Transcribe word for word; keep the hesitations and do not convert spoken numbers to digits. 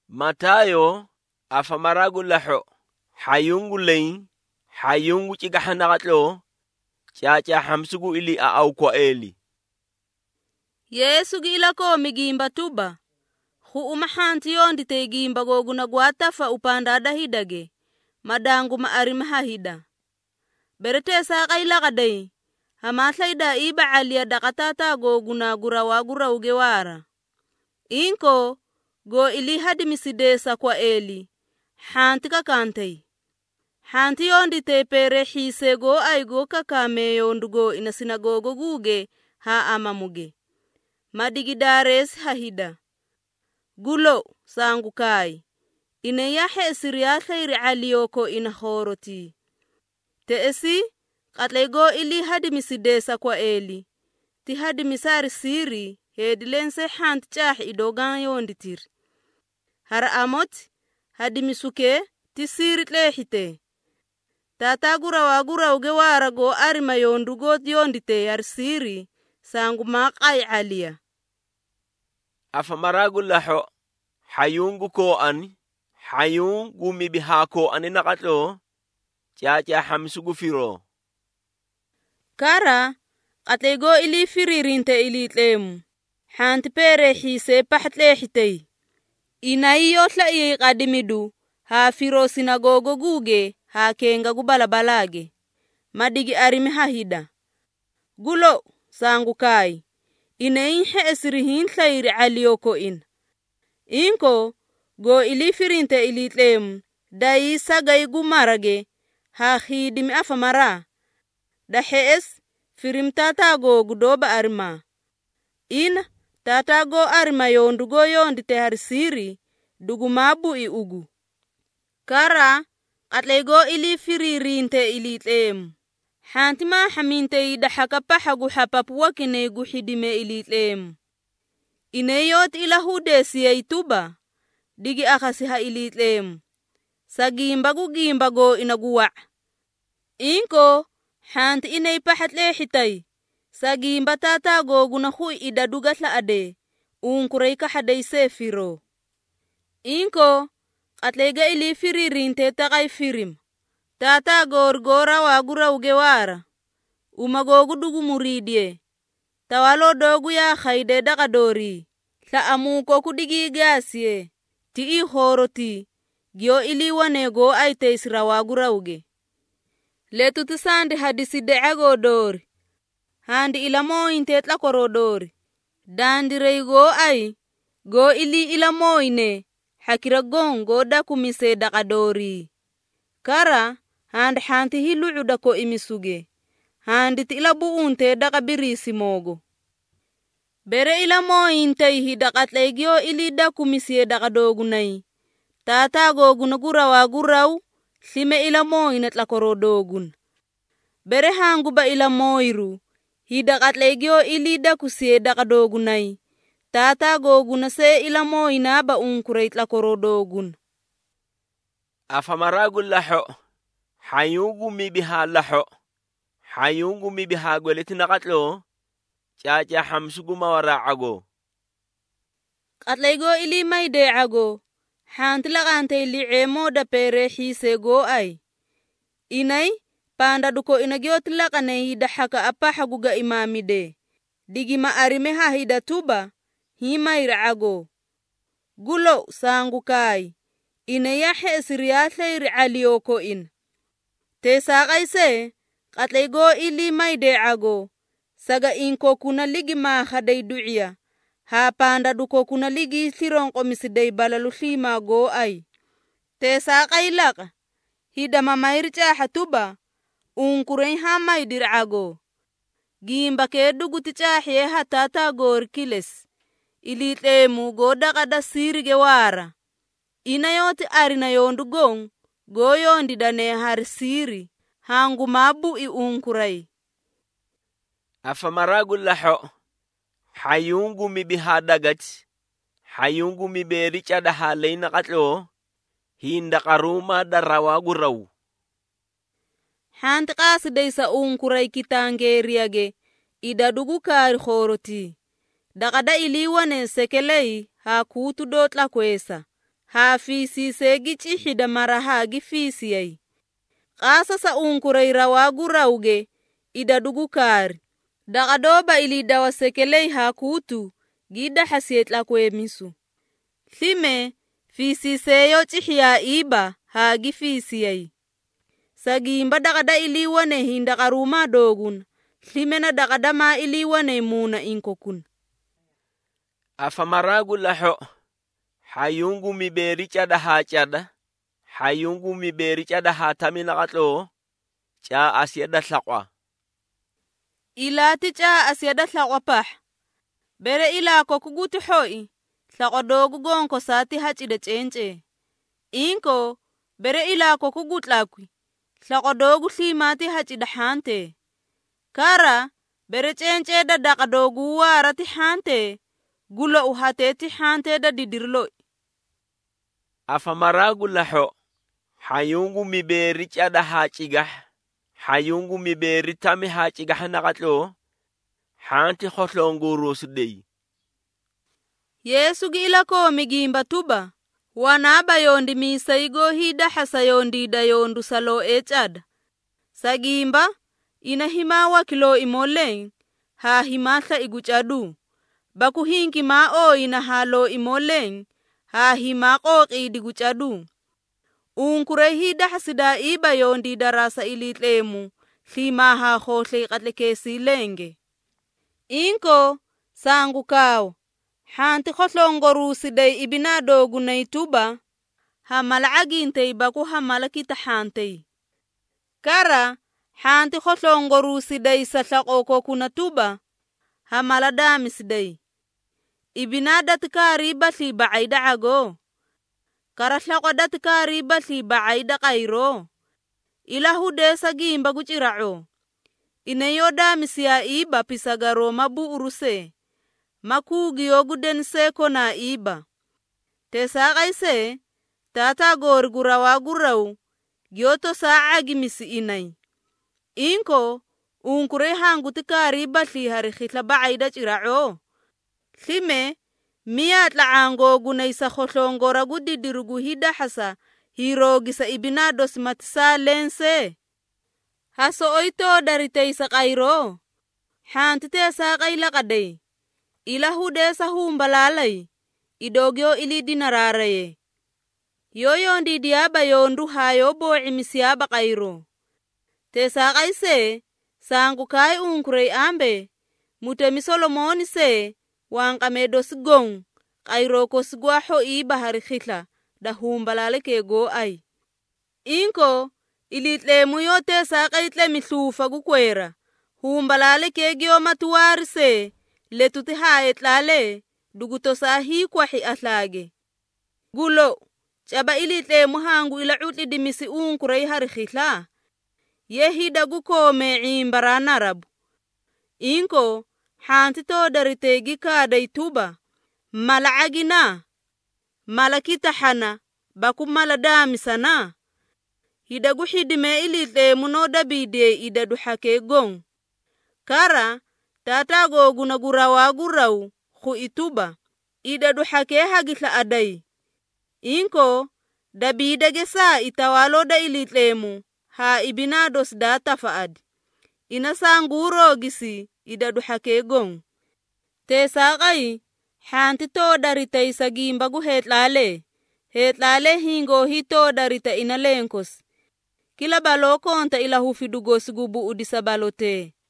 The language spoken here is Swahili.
Matayo afamaragu laho hayungu lein hayungu chigahanakatlo chacha hamsugu ili au kwa eli. Yesu gila ko migimba tuba hu umahanti yondi te gimba goguna gwatafa upanda dahidage madangu maarima hahida berete sa kaila kadai hamatlaida iba alia dakatata goguna gurawa gurawge wara inko go ili hadi misidesa kwa eli hanti kakantei hanti yondi te pere hise go ay go kakame yondugo ina sinagogo guge ha amamuge madigidares hahida gulo sangu kai ine yahe siriya thairi aliyoko ina horoti te esi katlego ili hadi misidesa kwa eli ti hadi misari siri hedilense hant chah idogan yonditir har amot hadi misuke ti siri tlehite tata gura wagura uge wara go arima yondugo yondite yar siri sangu maqay alia. Afamaragu laho hayungu ko an hayungu mibiha ko an nakatlo chacha hamsugu firo. Kara katlego ili firirinte ili tlemu hanti pere hise pahatlehitei inaiyo tla iye kadimidu ha firo sinagogo guge ha kenga gubalabalage madigi arimi hahida gulo sangu kai inaihe esirihin thairi aliyoko in inko go ili firinte ili tlemu dai sagai gumarage ha khidimi afamara da hees firim tata go gudoba arima in tata go arima yondugo yondite harisiri dugu mabu i ugu kara atlego ili firirinte ili tlemu hantima haminte ida hakapahagu hapapu wakine guhidime ili tlemu ineyot ila hudesi yaituba digi akhasiha ili tlemu sagimba gugimba go inaguwa inko hanti inay pahatlehitay sagimba tata go gunahui ida dugatla ade unkuray kahaday sefiro inko atlega ili firirinte takay firim tata gorgora wagura ugewara umagogu dugu muridie tawalo dogu ya khayde dakadori tla amuko kudigi gasye ti i horoti gyo ili wanego ay teisra wagura uge letu tisandi hadisi deago dori handi ilamo inte tla korodori dandi reigo ay go ili ilamo ine hakira gongo da kumise dakadori kara handi hanti hilu udako imisuge handi ti ilabu unte dakabirisi mogo bere ilamo inte hidakatlegyo ili da kumise dakadogunai tata goguna gura wagurau Sime ilamo inatla korodogun. Bere hangu ba ilamo iru. Hida katlegyo ilida kusie dakadogunai. Tata goguna se ilamo inaba unkure itla korodogun. Afamaragu laho. Hayungu mibiha laho. Hayungu mibiha gweleti nakatlo. Chacha hamsugu mawara ago. Katlego ili maide ago. Hantila kante ili emo da pere hise go ay. Inay, panda duko inagiotila kane hida haka apa haguga imamide. Digi maarime ha hida tuba, hima irago. Gulo sangu kai. Inayahe siriyatle iri aliyoko in. Te sakay se, katlego ili maide ago. Saga inko kuna ligi mahaday duiya. Ha panda duko kuna ligi thirong komisidey balaluhlima go ay. Te sakay laka. Hida mamaircha hatuba. Unkuren hamay dirago. Gimba ke duguti chahiye hatata gor kiles. Ilite mu go dakada sirige wara. Inayote arina yondu gong. Go yondi dane har siri. Hangu mabu i unkuray. Afamaragu laho. Hayungu mibiha dagat. Hayungu mibericha da halay nakatlo. Hinda karuma da rawagu raw. Hanti kasiday sa unkuray kitangeriage. Ida dugu kari khoroti. Dakada iliwane sekelei ha kutu dot la kwesa. haa fiisiisee gicixida marahaa gifiisiyay. Qaasa sa unkuray rawaagu rawge ida dhugu kaari. Daqadooba ili dawasekeley haa kuutu gida hasiet lakweemisu. Lime fiisiiseeyo cixiyaa iiba haa gifiisiyay. Sagiimba daqada iliwane hindaqarumaa doogun. Limena daqada maa iliwane muuna inkokun. Afamaragu laho. Hayungu miberi cada haa cada. Hayungu miberi cada haa tamina katlo. Cha asyada tlaqwa. Ilaati cha asyada tlaqwa pah. Bere ilaa kokuguti hoi. Tlaqwa doogu gonko saati hachide chenche. Inko bere ilaa kokugut lakwi. Tlaqwa doogu limaati hachida hante. Kara bere chenche da daqa doogu waarati hante. Gulo uhateeti hante da didirloi. Afamaragu laho. Hayungu miberi cada haa cigah. Hayungu miberi tami haa cigah nakatlo. Hanti khotlonguru sudei. Yesu gila ko migimba tuba. Wanaba yondi misaigo hida hasa yondi da yondu salo echad. Sagimba inahimawa kilo imoleng. Ha himatha iguchadu. Baku hinki mao inahalo imoleng. Ha himako idiguchadu. Unkure hida hasida iba yondi darasa ilitlemu. Lima ha khotle katlekesi lenge. Inko sangu kao. Hanti khotlongoru sidai ibina dogu na ituba. Hamala agintei baku hamala kita hantei. Kara hanti khotlongoru sidai satlaqoko kuna tuba. Hamala dami sidai. Ibina datka riba li baida ago. Kara tlaqwa datka riba li baida kairo. Ilahu desa gimba guchirao. Ineyo dami siya iba pisagaro mabu uruse. Makugi yogu dense kona iba. Tesa kaise, tata gor gurawa gurau, gyoto saa agimisi inay. Inko, unkure hangu tika riba li harikitla baida chirao. Lime, miat la ango gunay sa khotlongora gudidirugu hida hasa, hirogi sa ibinados matisa lense. Haso oito daritay sa kairo. Hantite sa kaila kaday. Ilahu desa humbalalay. Idogyo ili dinararaye. Yoyon di diaba yondu hayo bo imisiaba kairo. Tesa kaise, sangu kai unkurey ambe. Mutemi Solomoni se, wankame dosigong. Kairo kosigwa ho iba harikitla, da humbalale ke go ay. Inko, ilitle muyo tesa kaitle mitlufa gukwera. Humbalale ke gyo matuwari se. Letuti haet lale, duguto sahi kwa hi atlage. Gulo, chaba ilitle muhangu ila utli dimisi unkurey harikitla. Yehida gukome imbarana rabu. Inko, hantito daritegi kaday tuba. Malaagina. Malakita hana, baku maladami sana. Hidagu hidime ilitle munoda bide idadu hake gong. Kara, tata go gunagurawa gurau, khu ituba. Idadu hake hagitla aday. Inko, dabida gesa itawalo da ilitlemu, ha ibinados data faad. Inasanguro gisi, idadu hake gong. Tesa kai, hantito darita isagimba gu hetlale. Hetlale hingo hito darita inalenkos. Kila baloko onta ila hufidugos gubu udisa balote.